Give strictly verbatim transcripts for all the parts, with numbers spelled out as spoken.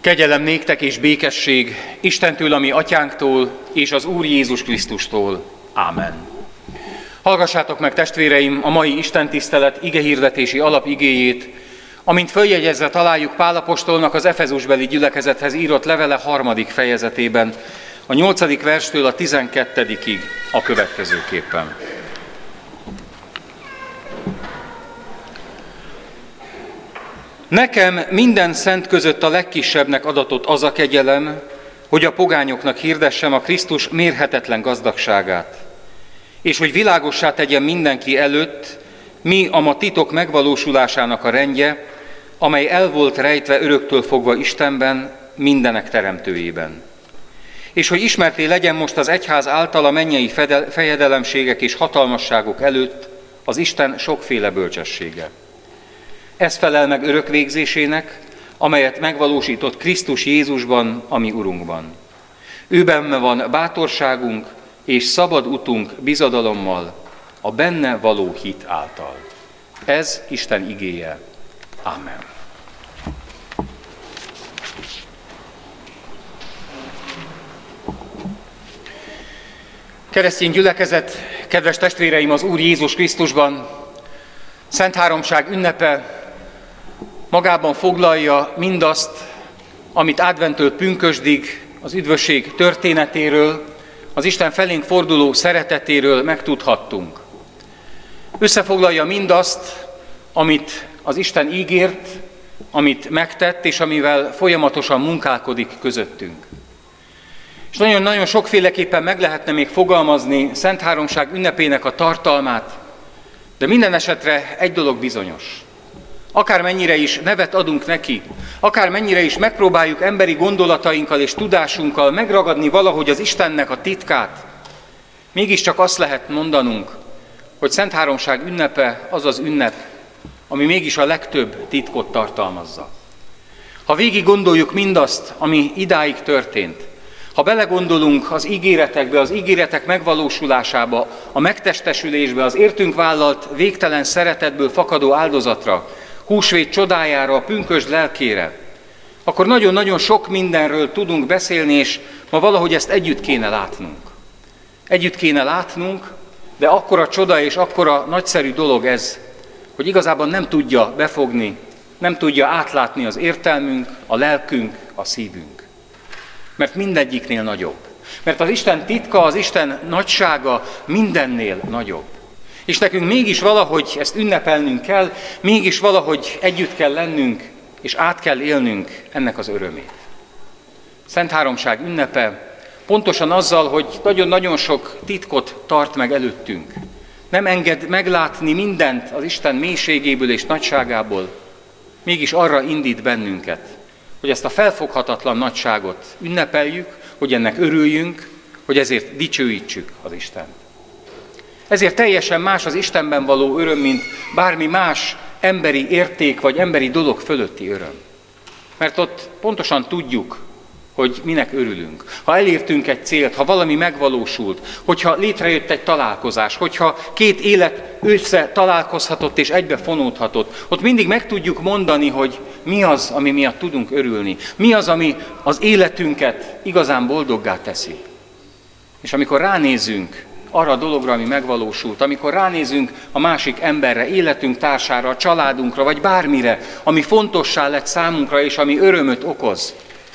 Kegyelem néktek és békesség Istentől, a mi atyánktól, és az Úr Jézus Krisztustól. Ámen. Hallgassátok meg, testvéreim, a mai istentisztelet igehirdetési alapigéjét, amint följegyezve találjuk Pál apostolnak az Efezusbeli gyülekezethez írott levele harmadik fejezetében, a nyolcadik verstől a tizenkettedikig a következőképpen. Nekem minden szent között a legkisebbnek adatott az a kegyelem, hogy a pogányoknak hirdessem a Krisztus mérhetetlen gazdagságát, és hogy világossá tegyem mindenki előtt, mi a ma titok megvalósulásának a rendje, amely el volt rejtve öröktől fogva Istenben, mindenek teremtőjében. És hogy ismerté legyen most az egyház által a mennyei fejedelemségek és hatalmasságok előtt az Isten sokféle bölcsessége. Ez felel meg örök végzésének, amelyet megvalósított Krisztus Jézusban, a mi Urunkban. Őben van bátorságunk és szabad utunk bizodalommal, a benne való hit által. Ez Isten igéje. Ámen. Keresztény gyülekezet, kedves testvéreim, az Úr Jézus Krisztusban, Szent Háromság ünnepe magában foglalja mindazt, amit adventtől pünkösdig az üdvösség történetéről, az Isten felénk forduló szeretetéről megtudhattunk. Összefoglalja mindazt, amit az Isten ígért, amit megtett, és amivel folyamatosan munkálkodik közöttünk. És nagyon-nagyon sokféleképpen meg lehetne még fogalmazni Szent Háromság ünnepének a tartalmát, de minden esetre egy dolog bizonyos. Akármennyire is nevet adunk neki, akármennyire is megpróbáljuk emberi gondolatainkkal és tudásunkkal megragadni valahogy az Istennek a titkát, mégiscsak azt lehet mondanunk, hogy Szent Háromság ünnepe az az ünnep, ami mégis a legtöbb titkot tartalmazza. Ha végig gondoljuk mindazt, ami idáig történt, ha belegondolunk az ígéretekbe, az ígéretek megvalósulásába, a megtestesülésbe, az értünk vállalt végtelen szeretetből fakadó áldozatra, húsvét csodájára, a pünkösd lelkére, akkor nagyon-nagyon sok mindenről tudunk beszélni, és ma valahogy ezt együtt kéne látnunk. Együtt kéne látnunk, de akkora csoda és akkora nagyszerű dolog ez, hogy igazából nem tudja befogni, nem tudja átlátni az értelmünk, a lelkünk, a szívünk. Mert mindegyiknél nagyobb. Mert az Isten titka, az Isten nagysága mindennél nagyobb. És nekünk mégis valahogy ezt ünnepelnünk kell, mégis valahogy együtt kell lennünk, és át kell élnünk ennek az örömét. Szent Háromság ünnepe pontosan azzal, hogy nagyon-nagyon sok titkot tart meg előttünk. Nem enged meglátni mindent az Isten mélységéből és nagyságából, mégis arra indít bennünket, hogy ezt a felfoghatatlan nagyságot ünnepeljük, hogy ennek örüljünk, hogy ezért dicsőítsük az Istent. Ezért teljesen más az Istenben való öröm, mint bármi más emberi érték vagy emberi dolog fölötti öröm. Mert ott pontosan tudjuk, hogy minek örülünk. Ha elértünk egy célt, ha valami megvalósult, hogyha létrejött egy találkozás, hogyha két élet össze találkozhatott és egybe fonódhatott, ott mindig meg tudjuk mondani, hogy mi az, ami miatt tudunk örülni. Mi az, ami az életünket igazán boldoggá teszi. És amikor ránézünk arra a dologra, ami megvalósult, amikor ránézünk a másik emberre, életünk társára, a családunkra, vagy bármire, ami fontossá lett számunkra, és ami örömöt okoz,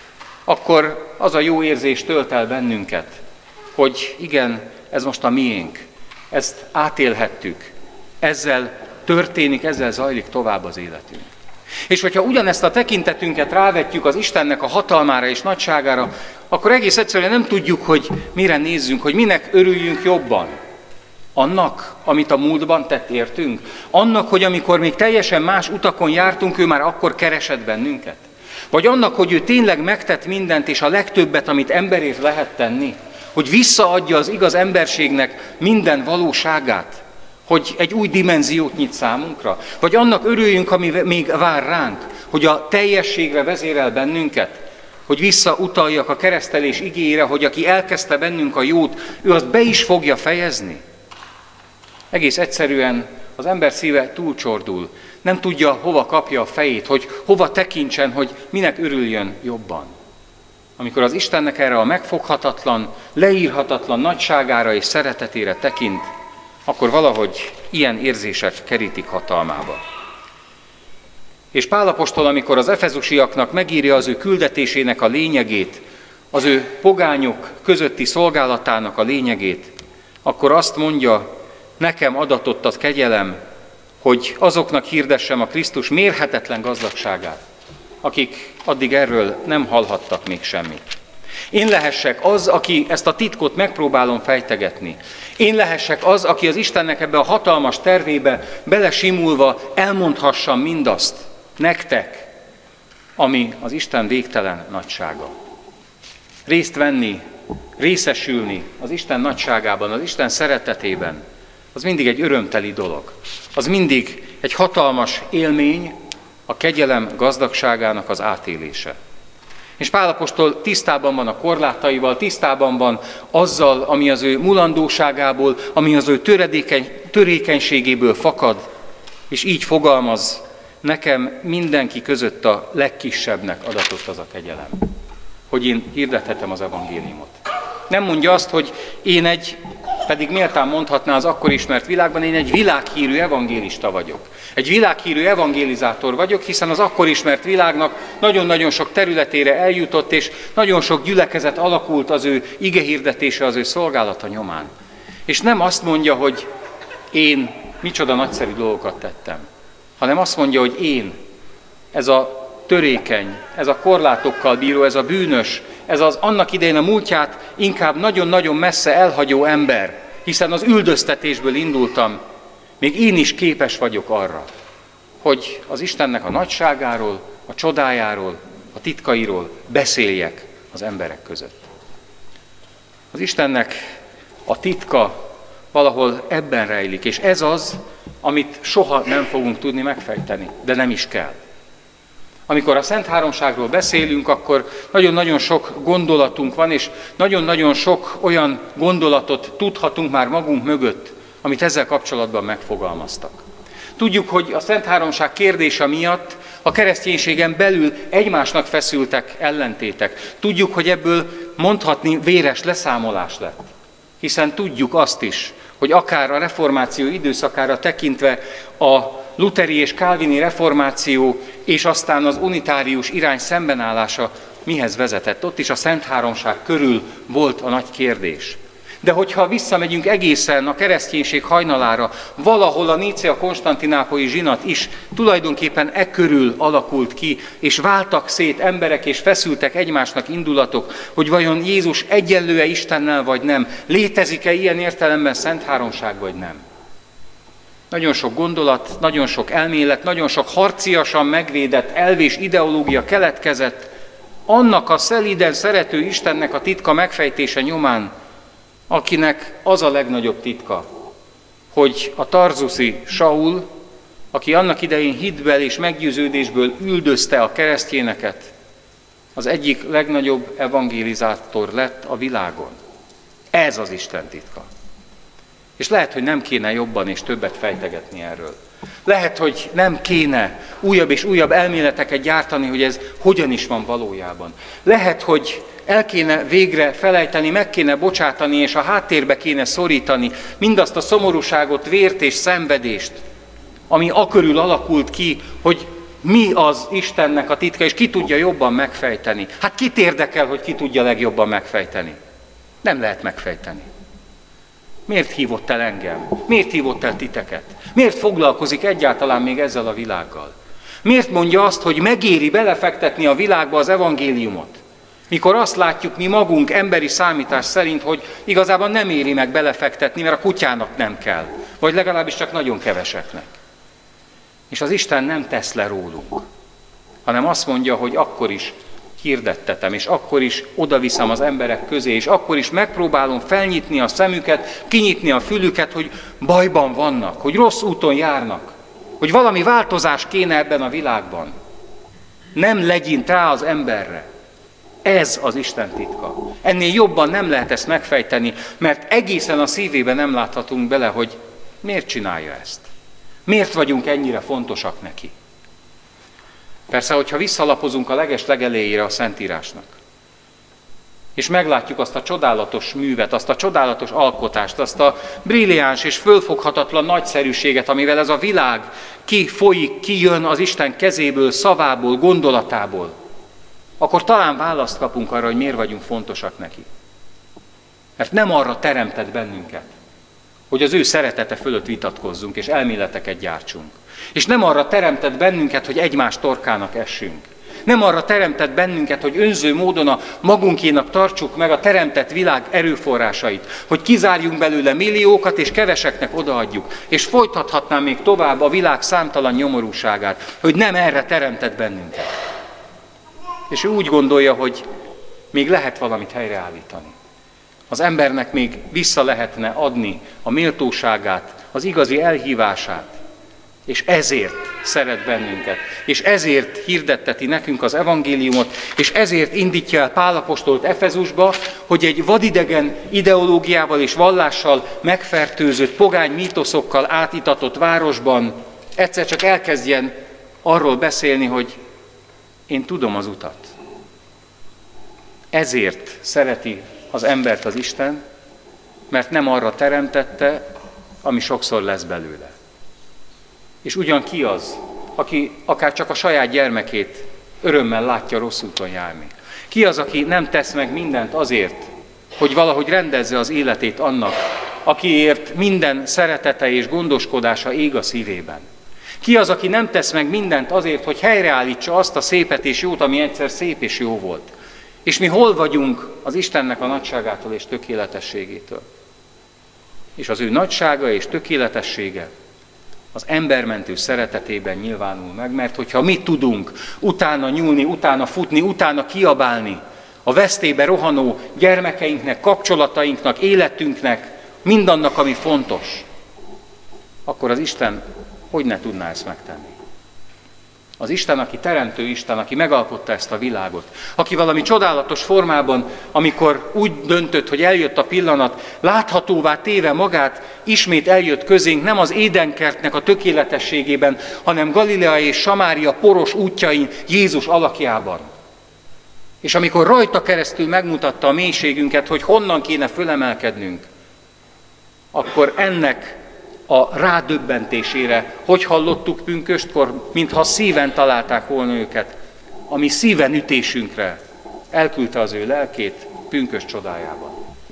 akkor az a jó érzés tölt el bennünket, hogy igen, ez most a miénk, ezt átélhettük, ezzel történik, ezzel zajlik tovább az életünk. És hogyha ugyanezt a tekintetünket rávetjük az Istennek a hatalmára és nagyságára, akkor egész egyszerűen nem tudjuk, hogy mire nézzünk, hogy minek örüljünk jobban. Annak, amit a múltban tett értünk? Annak, hogy amikor még teljesen más utakon jártunk, ő már akkor keresett bennünket? Vagy annak, hogy ő tényleg megtett mindent, és a legtöbbet, amit emberért lehet tenni? Hogy visszaadja az igaz emberségnek minden valóságát? Hogy egy új dimenziót nyit számunkra? Vagy annak örüljünk, ami még vár ránk? Hogy a teljességre vezérel bennünket? Hogy visszautaljak a keresztelés igéjére, hogy aki elkezdte bennünk a jót, ő azt be is fogja fejezni? Egész egyszerűen az ember szíve túlcsordul. Nem tudja, hova kapja a fejét, hogy hova tekintsen, hogy minek örüljön jobban. Amikor az Istennek erre a megfoghatatlan, leírhatatlan nagyságára és szeretetére tekint, akkor valahogy ilyen érzések kerítik hatalmába. És Pál apostol, amikor az efezusiaknak megírja az ő küldetésének a lényegét, az ő pogányok közötti szolgálatának a lényegét, akkor azt mondja, nekem adatott a kegyelem, hogy azoknak hirdessem a Krisztus mérhetetlen gazdagságát, akik addig erről nem hallhattak még semmit. Én lehessek az, aki ezt a titkot megpróbálom fejtegetni. Én lehessek az, aki az Istennek ebbe a hatalmas tervébe belesimulva elmondhassam mindazt nektek, ami az Isten végtelen nagysága. Részt venni, részesülni az Isten nagyságában, az Isten szeretetében, az mindig egy örömteli dolog. Az mindig egy hatalmas élmény, a kegyelem gazdagságának az átélése. És Pál apostol tisztában van a korlátaival, tisztában van azzal, ami az ő mulandóságából, ami az ő töredékeny, törékenységéből fakad, és így fogalmaz, nekem mindenki között a legkisebbnek adatott az a kegyelem, hogy én hirdethetem az evangéliumot. Nem mondja azt, hogy én egy, pedig méltán mondhatná az akkor ismert világban, én egy világhírű evangélista vagyok. Egy világhírű evangélizátor vagyok, hiszen az akkor ismert világnak nagyon-nagyon sok területére eljutott, és nagyon sok gyülekezet alakult az ő igehirdetése, az ő szolgálata nyomán. És nem azt mondja, hogy én micsoda nagyszerű dolgokat tettem, hanem azt mondja, hogy én, ez a törékeny, ez a korlátokkal bíró, ez a bűnös, ez az annak idején a múltját inkább nagyon-nagyon messze elhagyó ember, hiszen az üldöztetésből indultam, még én is képes vagyok arra, hogy az Istennek a nagyságáról, a csodájáról, a titkairól beszéljek az emberek között. Az Istennek a titka valahol ebben rejlik, és ez az, amit soha nem fogunk tudni megfejteni, de nem is kell. Amikor a Szent Háromságról beszélünk, akkor nagyon-nagyon sok gondolatunk van, és nagyon-nagyon sok olyan gondolatot tudhatunk már magunk mögött, amit ezzel kapcsolatban megfogalmaztak. Tudjuk, hogy a Szent Háromság kérdése miatt a kereszténységen belül egymásnak feszültek ellentétek. Tudjuk, hogy ebből mondhatni véres leszámolás lett. Hiszen tudjuk azt is, hogy akár a reformáció időszakára tekintve a luteri és kálvini reformáció és aztán az unitárius irány szembenállása mihez vezetett. Ott is a Szent Háromság körül volt a nagy kérdés. De hogyha visszamegyünk egészen a kereszténység hajnalára, valahol a Nícea-konstantinápolyi zsinat is tulajdonképpen e körül alakult ki, és váltak szét emberek, és feszültek egymásnak indulatok, hogy vajon Jézus egyenlő-e Istennel, vagy nem? Létezik-e ilyen értelemben Szent Háromság, vagy nem? Nagyon sok gondolat, nagyon sok elmélet, nagyon sok harciasan megvédett elv és ideológia keletkezett, annak a szelíden szerető Istennek a titka megfejtése nyomán, akinek az a legnagyobb titka, hogy a tarzuszi Saul, aki annak idején hitből és meggyőződésből üldözte a keresztényeket, az egyik legnagyobb evangélizátor lett a világon. Ez az Isten titka. És lehet, hogy nem kéne jobban és többet fejtegetni erről. Lehet, hogy nem kéne újabb és újabb elméleteket gyártani, hogy ez hogyan is van valójában. Lehet, hogy el kéne végre felejteni, meg kéne bocsátani, és a háttérbe kéne szorítani mindazt a szomorúságot, vért és szenvedést, ami akörül alakult ki, hogy mi az Istennek a titka, és ki tudja jobban megfejteni. Hát kit érdekel, hogy ki tudja legjobban megfejteni? Nem lehet megfejteni. Miért hívott el engem? Miért hívott el titeket? Miért foglalkozik egyáltalán még ezzel a világgal? Miért mondja azt, hogy megéri belefektetni a világba az evangéliumot? Mikor azt látjuk mi magunk emberi számítás szerint, hogy igazából nem éri meg belefektetni, mert a kutyának nem kell. Vagy legalábbis csak nagyon keveseknek. És az Isten nem tesz le rólunk, hanem azt mondja, hogy akkor is hirdettetem, és akkor is odaviszem az emberek közé, és akkor is megpróbálom felnyitni a szemüket, kinyitni a fülüket, hogy bajban vannak, hogy rossz úton járnak, hogy valami változás kéne ebben a világban. Nem legyint rá az emberre. Ez az Isten titka. Ennél jobban nem lehet ezt megfejteni, mert egészen a szívébe nem láthatunk bele, hogy miért csinálja ezt. Miért vagyunk ennyire fontosak neki? Persze, hogyha visszalapozunk a leges legelejére a Szentírásnak, és meglátjuk azt a csodálatos művet, azt a csodálatos alkotást, azt a brilliáns és fölfoghatatlan nagyszerűséget, amivel ez a világ kifolyik, kijön az Isten kezéből, szavából, gondolatából, akkor talán választ kapunk arra, hogy miért vagyunk fontosak neki. Mert nem arra teremtett bennünket, hogy az ő szeretete fölött vitatkozzunk, és elméleteket gyártsunk. És nem arra teremtett bennünket, hogy egymás torkának essünk. Nem arra teremtett bennünket, hogy önző módon a magunkénak tartsuk meg a teremtett világ erőforrásait, hogy kizárjunk belőle milliókat, és keveseknek odaadjuk. És folytathatnám még tovább a világ számtalan nyomorúságát, hogy nem erre teremtett bennünket. És ő úgy gondolja, hogy még lehet valamit helyreállítani. Az embernek még vissza lehetne adni a méltóságát, az igazi elhívását, és ezért szeret bennünket, és ezért hirdetteti nekünk az evangéliumot, és ezért indítja el Pál apostolt Efezusba, hogy egy vadidegen ideológiával és vallással megfertőzött, pogány mítoszokkal átitatott városban egyszer csak elkezdjen arról beszélni, hogy én tudom az utat. Ezért szereti az embert az Isten, mert nem arra teremtette, ami sokszor lesz belőle. És ugyan ki az, aki akár csak a saját gyermekét örömmel látja rossz úton járni? Ki az, aki nem tesz meg mindent azért, hogy valahogy rendezze az életét annak, akiért minden szeretete és gondoskodása ég a szívében? Ki az, aki nem tesz meg mindent azért, hogy helyreállítsa azt a szépet és jót, ami egyszer szép és jó volt? És mi hol vagyunk az Istennek a nagyságától és tökéletességétől? És az ő nagysága és tökéletessége az embermentő szeretetében nyilvánul meg, mert hogyha mi tudunk utána nyúlni, utána futni, utána kiabálni a vesztébe rohanó gyermekeinknek, kapcsolatainknak, életünknek, mindannak, ami fontos, akkor az Isten hogy ne tudná ezt megtenni? Az Isten, aki teremtő Isten, aki megalkotta ezt a világot, aki valami csodálatos formában, amikor úgy döntött, hogy eljött a pillanat, láthatóvá téve magát, ismét eljött közénk, nem az Édenkertnek a tökéletességében, hanem Galilea és Samária poros útjain, Jézus alakjában. És amikor rajta keresztül megmutatta a mélységünket, hogy honnan kéne fölemelkednünk, akkor ennek a rádöbbentésére, hogy hallottuk pünköstkor, mintha szíven találták volna őket, ami szíven ütésünkre elküldte az ő lelkét pünkösd csodájában.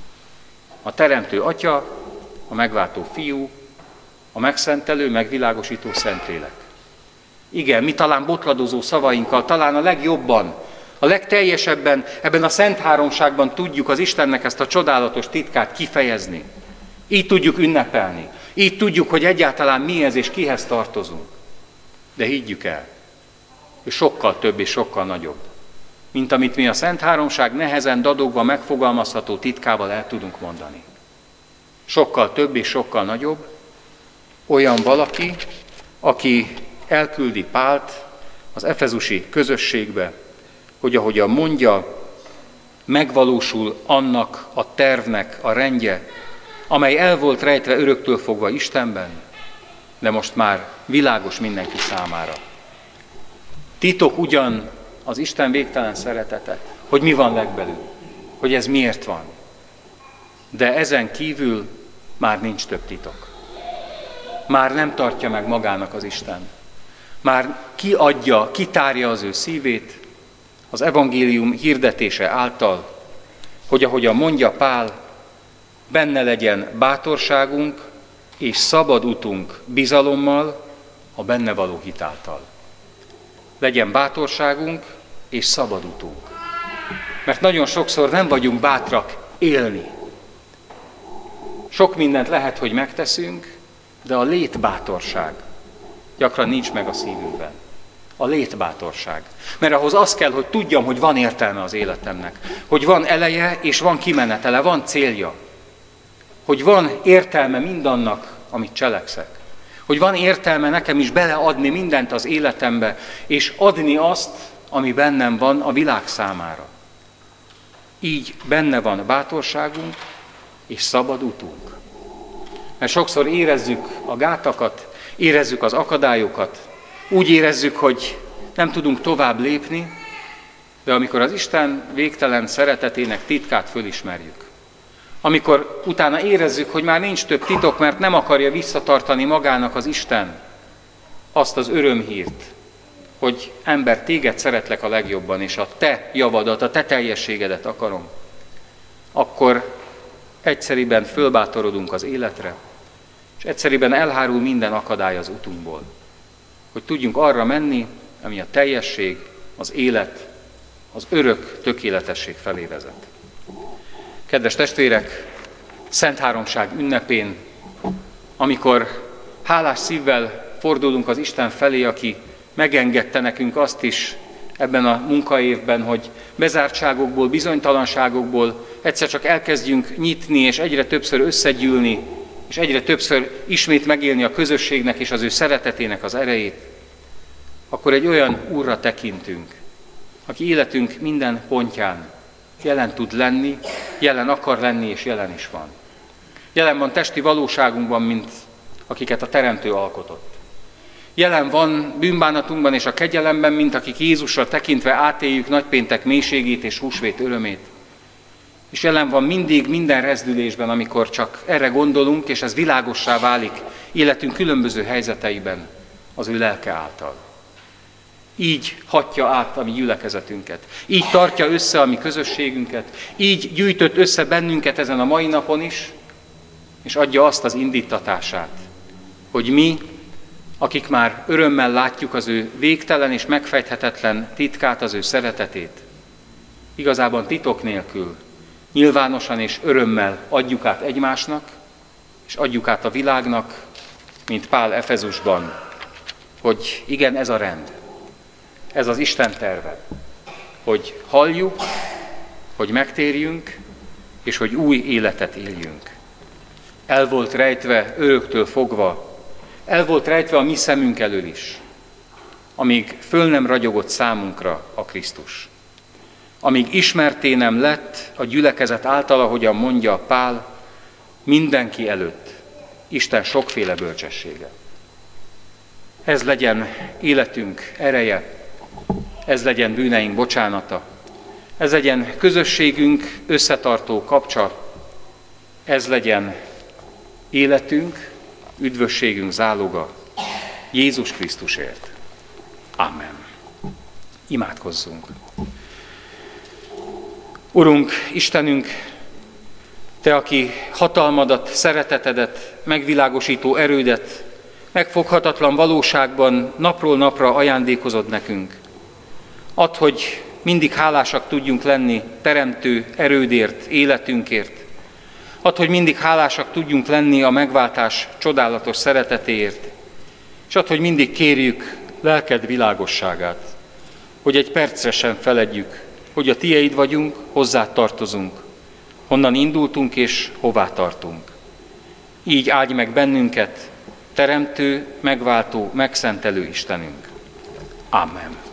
A teremtő Atya, a megváltó Fiú, a megszentelő, megvilágosító Szentlélek. Igen, mi talán botladozó szavainkkal, talán a legjobban, a legteljesebben ebben a Szent Háromságban tudjuk az Istennek ezt a csodálatos titkát kifejezni. Így tudjuk ünnepelni. Így tudjuk, hogy egyáltalán mi ez és kihez tartozunk. De higgyük el, hogy sokkal több és sokkal nagyobb, mint amit mi a Szent Háromság nehezen dadogva megfogalmazható titkával el tudunk mondani. Sokkal több és sokkal nagyobb olyan valaki, aki elküldi Pált az efezusi közösségbe, hogy ahogyan mondja, megvalósul annak a tervnek a rendje, amely el volt rejtve öröktől fogva Istenben, de most már világos mindenki számára. Titok ugyan az Isten végtelen szeretete, hogy mi van legbelül, hogy ez miért van. De ezen kívül már nincs több titok. Már nem tartja meg magának az Isten. Már kiadja, kitárja az ő szívét az evangélium hirdetése által, hogy ahogyan mondja Pál, benne legyen bátorságunk és szabad utunk bizalommal, a benne való hitáltal. Legyen bátorságunk és szabad utunk. Mert nagyon sokszor nem vagyunk bátrak élni. Sok mindent lehet, hogy megteszünk, de a létbátorság gyakran nincs meg a szívünkben. A létbátorság. Mert ahhoz az kell, hogy tudjam, hogy van értelme az életemnek. Hogy van eleje és van kimenetele, van célja. Hogy van értelme mindannak, amit cselekszek. Hogy van értelme nekem is beleadni mindent az életembe, és adni azt, ami bennem van a világ számára. Így benne van bátorságunk és szabad utunk. Mert sokszor érezzük a gátakat, érezzük az akadályokat, úgy érezzük, hogy nem tudunk tovább lépni, de amikor az Isten végtelen szeretetének titkát fölismerjük, amikor utána érezzük, hogy már nincs több titok, mert nem akarja visszatartani magának az Isten azt az örömhírt, hogy ember, téged szeretlek a legjobban, és a te javadat, a te teljességedet akarom, akkor egyszeriben fölbátorodunk az életre, és egyszeriben elhárul minden akadály az utunkból, hogy tudjunk arra menni, ami a teljesség, az élet, az örök tökéletesség felé vezet. Kedves testvérek, Szent Háromság ünnepén, amikor hálás szívvel fordulunk az Isten felé, aki megengedte nekünk azt is ebben a munkaévben, hogy bezártságokból, bizonytalanságokból egyszer csak elkezdjünk nyitni, és egyre többször összegyűlni, és egyre többször ismét megélni a közösségnek és az ő szeretetének az erejét, akkor egy olyan Úrra tekintünk, aki életünk minden pontján jelen tud lenni, jelen akar lenni, és jelen is van. Jelen van testi valóságunkban, mint akiket a Teremtő alkotott. Jelen van bűnbánatunkban és a kegyelemben, mint akik Jézusra tekintve átéljük nagypéntek mélységét és húsvét örömét. És jelen van mindig, minden rezdülésben, amikor csak erre gondolunk, és ez világossá válik életünk különböző helyzeteiben az ő lelke által. Így hatja át a mi gyülekezetünket, így tartja össze a mi közösségünket, így gyűjtött össze bennünket ezen a mai napon is, és adja azt az indítatását, hogy mi, akik már örömmel látjuk az ő végtelen és megfejthetetlen titkát, az ő szeretetét, igazában titok nélkül, nyilvánosan és örömmel adjuk át egymásnak, és adjuk át a világnak, mint Pál Efezusban, hogy igen, ez a rend, ez az Isten terve, hogy halljuk, hogy megtérjünk, és hogy új életet éljünk. El volt rejtve öröktől fogva, el volt rejtve a mi szemünk elől is, amíg föl nem ragyogott számunkra a Krisztus. Amíg ismerté nem lett a gyülekezet által, ahogyan mondja Pál, mindenki előtt Isten sokféle bölcsessége. Ez legyen életünk ereje, ez legyen bűneink bocsánata, ez legyen közösségünk összetartó kapcsa, ez legyen életünk, üdvösségünk záloga Jézus Krisztusért. Amen. Imádkozzunk. Urunk, Istenünk, Te, aki hatalmadat, szeretetedet, megvilágosító erődet, megfoghatatlan valóságban napról napra ajándékozod nekünk. Add, hogy mindig hálásak tudjunk lenni teremtő erődért, életünkért. Add, hogy mindig hálásak tudjunk lenni a megváltás csodálatos szeretetéért. És add, hogy mindig kérjük lelked világosságát, hogy egy percre sem feledjük, hogy a Tieid vagyunk, hozzád tartozunk, honnan indultunk és hová tartunk. Így áldj meg bennünket, teremtő, megváltó, megszentelő Istenünk. Amen.